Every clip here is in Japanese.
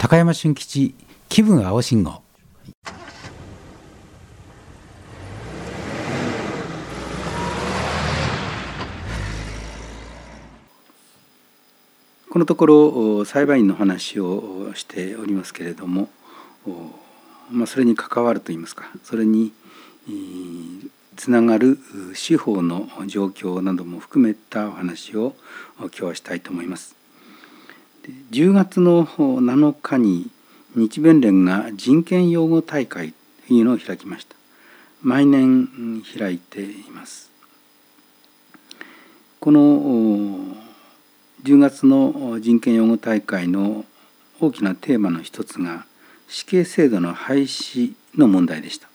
高山俊吉気分青信号。このところ裁判員の話をしておりますけれども、それに関わるといいますか、それにつながる司法の状況なども含めたお話を今日はしたいと思います。10月の7日に日弁連が人権擁護大会というのを開きました。毎年開いています。この10月の人権擁護大会の大きなテーマの一つが死刑制度の廃止の問題でした。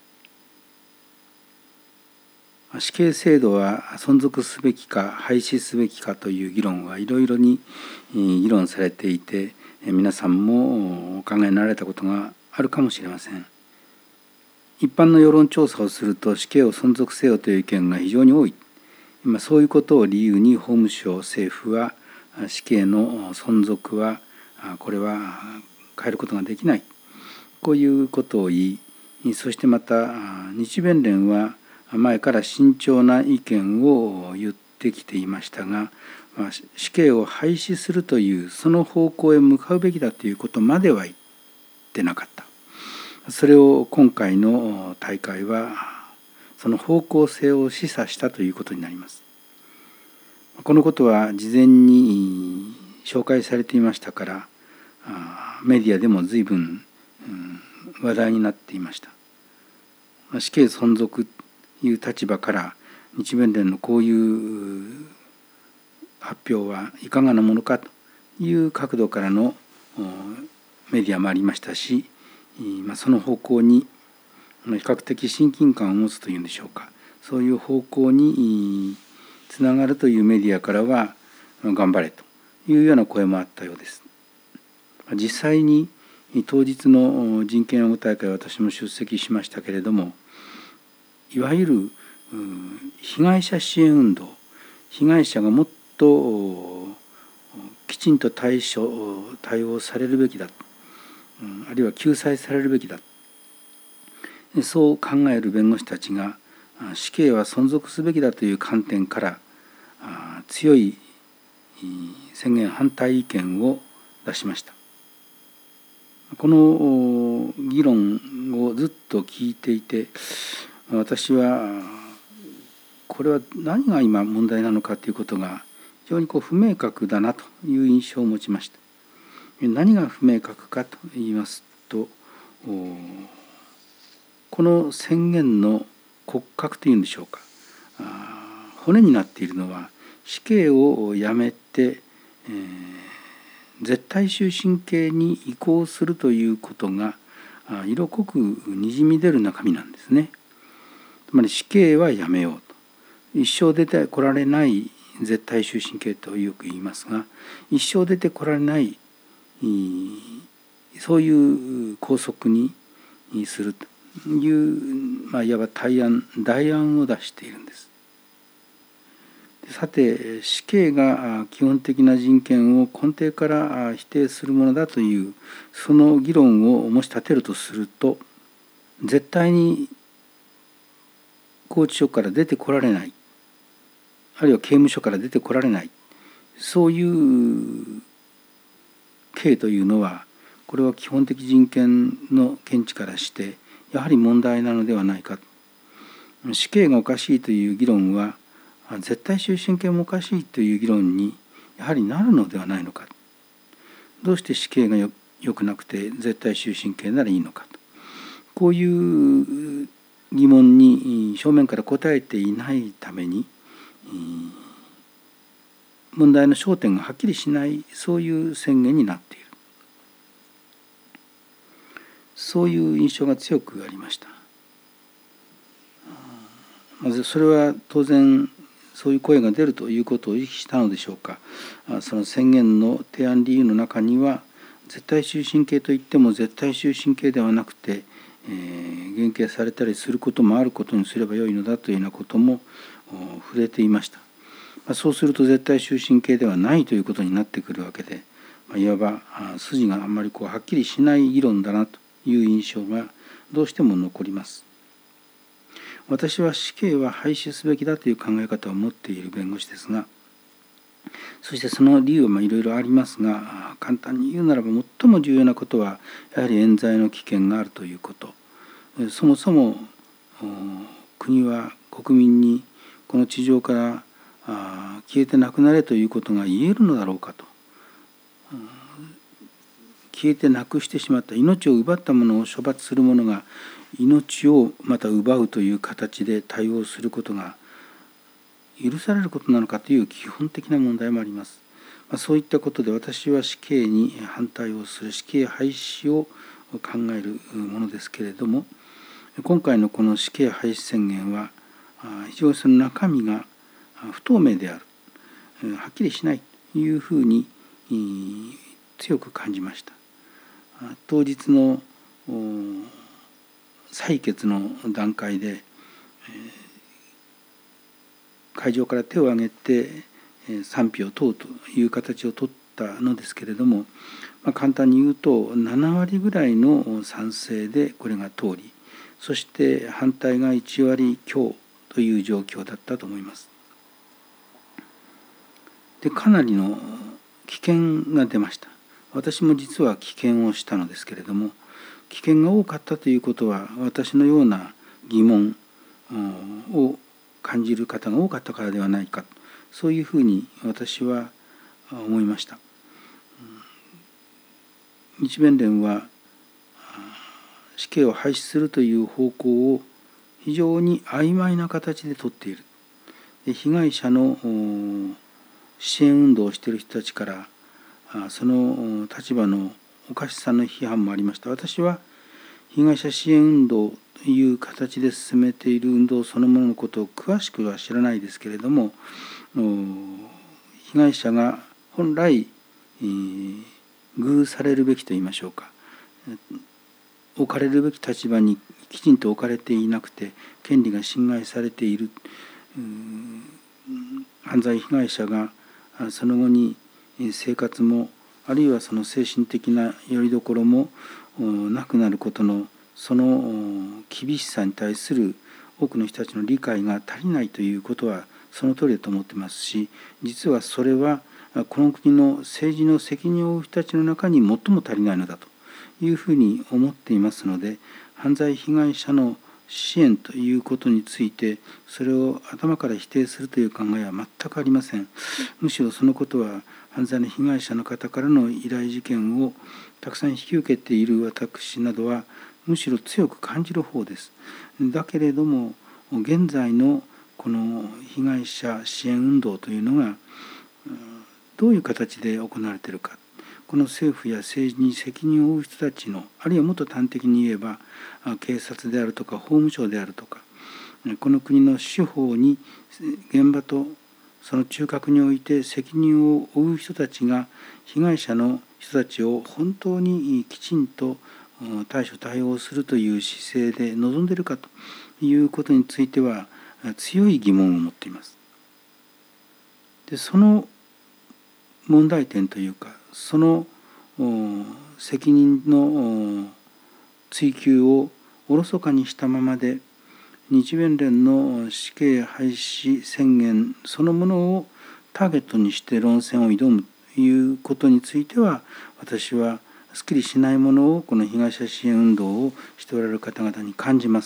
死刑制度は存続すべきか廃止すべきかという議論はいろいろに議論されていて、皆さんもお考えになられたことがあるかもしれません。一般の世論調査をすると死刑を存続せよという意見が非常に多い。そういうことを理由に法務省政府は死刑の存続はこれは変えることができない、こういうことを言い、そしてまた日弁連は前から慎重な意見を言ってきていましたが、死刑を廃止するというその方向へ向かうべきだということまでは言ってなかった。それを今回の大会はその方向性を示唆したということになります。このことは事前に紹介されていましたから、メディアでも随分話題になっていました。死刑存続という立場から日弁連のこういう発表はいかがなものかという角度からのメディアもありましたし、その方向に比較的親近感を持つというんでしょうか、そういう方向につながるというメディアからは頑張れというような声もあったようです。実際に当日の人権擁護大会私も出席しましたけれども、いわゆる被害者支援運動、被害者がもっときちんと対応されるべきだ、あるいは救済されるべきだ、そう考える弁護士たちが死刑は存続すべきだという観点から強い宣言反対意見を出しました。この議論をずっと聞いていて、私はこれは何が今問題なのかということが非常に不明確だなという印象を持ちました。何が不明確かと言いますと、この宣言の骨格というんでしょうか、骨になっているのは死刑をやめて、絶対終身刑に移行するということが色濃くにじみ出る中身なんですね。つまり死刑はやめようと、一生出てこられない絶対終身刑とよく言いますが、一生出てこられないそういう拘束にするという、いわば代案を出しているんです。さて、死刑が基本的な人権を根底から否定するものだというその議論をもし立てるとすると、絶対に拘置所から出てこられない、あるいは刑務所から出てこられない、そういう刑というのは、これは基本的人権の見地からしてやはり問題なのではないか。死刑がおかしいという議論は絶対終身刑もおかしいという議論にやはりなるのではないのか。どうして死刑がよくなくて絶対終身刑ならいいのかと、こういう疑問に正面から答えていないために問題の焦点がはっきりしない、そういう宣言になっている、そういう印象が強くありました。まずそれは当然そういう声が出るということを意識したのでしょうか。その宣言の提案理由の中には、絶対終身刑といっても絶対終身刑ではなくて、減刑されたりすることもあることにすればよいのだというようなことも触れていました。そうすると絶対終身刑ではないということになってくるわけで、 いわば筋があんまりはっきりしない議論だなという印象がどうしても残ります。私は死刑は廃止すべきだという考え方を持っている弁護士ですが、そしてその理由はいろいろありますが、簡単に言うならば最も重要なことはやはり冤罪の危険があるということ。そもそも国は国民にこの地上から消えてなくなれということが言えるのだろうかと。消えてなくしてしまった命を奪った者を処罰する者が命をまた奪うという形で対応することが許されることなのかという基本的な問題もあります。そういったことで私は死刑に反対をする、死刑廃止を考えるものですけれども、今回のこの死刑廃止宣言は非常にその中身が不透明である、はっきりしないというふうに強く感じました。当日の採決の段階で会場から手を挙げて賛否を問うという形を取ったのですけれども、簡単に言うと7割ぐらいの賛成でこれが通り、そして反対が1割強という状況だったと思います。で、かなりの棄権が出ました。私も実は棄権をしたのですけれども、棄権が多かったということは私のような疑問を感じる方が多かったからではないか、そういうふうに私は思いました。日弁連は死刑を廃止するという方向を非常に曖昧な形で取っている。被害者の支援運動をしている人たちからその立場のおかしさの批判もありました。私は被害者支援運動という形で進めている運動そのもののことを詳しくは知らないですけれども、被害者が本来遇されるべきといいましょうか、置かれるべき立場にきちんと置かれていなくて権利が侵害されている、犯罪被害者がその後に生活もあるいはその精神的な拠り所もなくなることのその厳しさに対する多くの人たちの理解が足りないということはその通りだと思ってますし、実はそれはこの国の政治の責任を負う人たちの中に最も足りないのだというふうに思っていますので、犯罪被害者の支援ということについてそれを頭から否定するという考えは全くありません。むしろそのことは犯罪の被害者の方からの依頼事件をたくさん引き受けている私などはむしろ強く感じる方です。だけれども現在のこの被害者支援運動というのがどういう形で行われているか、この政府や政治に責任を負う人たちの、あるいはもっと端的に言えば警察であるとか法務省であるとか、この国の司法に現場とその中核において責任を負う人たちが被害者の人たちを本当にきちんと対処対応するという姿勢で臨んでいるかということについては強い疑問を持っています。で、その問題点というかその責任の追及をおろそかにしたままで日弁連の死刑廃止宣言そのものをターゲットにして論戦を挑むということについては私はすっきりしないものをこの被害者支援運動をしておられる方々に感じます。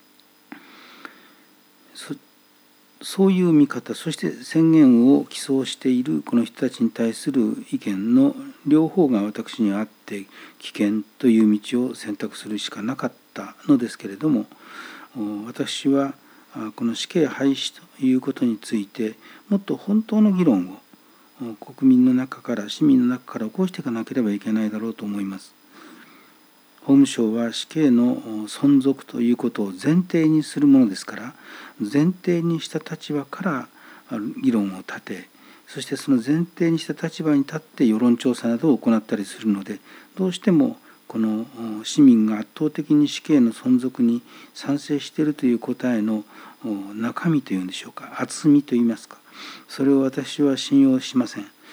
そういう見方、そして宣言を起草しているこの人たちに対する意見の両方が私にはあって危険という道を選択するしかなかったのですけれども、私はこの死刑廃止ということについてもっと本当の議論を国民の中から市民の中から起こしていかなければいけないだろうと思います。法務省は死刑の存続ということを前提にするものですから、前提にした立場から議論を立て、そしてその前提にした立場に立って世論調査などを行ったりするので、どうしてもこの市民が圧倒的に死刑の存続に賛成しているという答えの中身というんでしょうか、厚みといいますか、それを私は信用しません。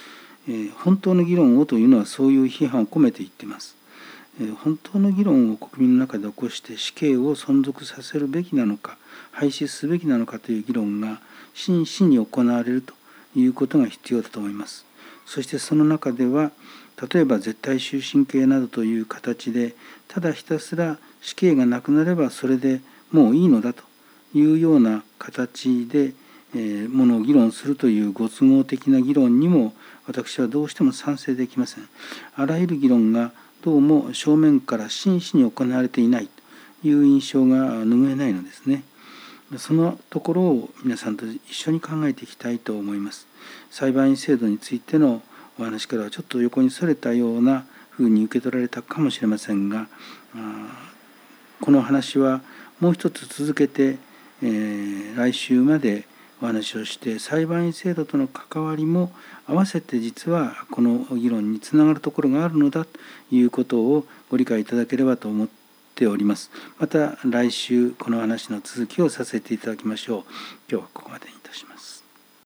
本当の議論をというのはそういう批判を込めて言っています。本当の議論を国民の中で起こして死刑を存続させるべきなのか廃止すべきなのかという議論が真摯に行われるということが必要だと思います。そしてその中では例えば絶対終身刑などという形でただひたすら死刑がなくなればそれでもういいのだというような形でものを議論するというご都合的な議論にも私はどうしても賛成できません。あらゆる議論がどうも正面から真摯に行われていないという印象が拭えないのですね。そのところを皆さんと一緒に考えていきたいと思います。裁判員制度についてのお話からはちょっと横にそれたようなふうに受け取られたかもしれませんが、この話はもう一つ続けて、来週までお話をして裁判員制度との関わりも合わせて実はこの議論につながるところがあるのだということをご理解いただければと思っております。また来週この話の続きをさせていただきましょう。今日はここまでに。